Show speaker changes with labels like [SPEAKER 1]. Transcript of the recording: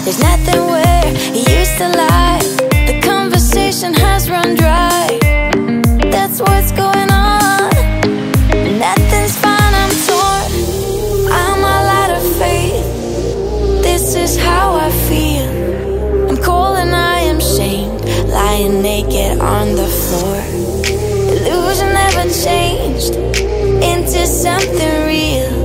[SPEAKER 1] There's nothing where you used to lie. The conversation has run dry. That's what's going on. Nothing's fine, I'm torn. I'm all out of faith. This is how I feel. I'm cold and I am shamed, lying naked on the floor. Illusion never changed into something real.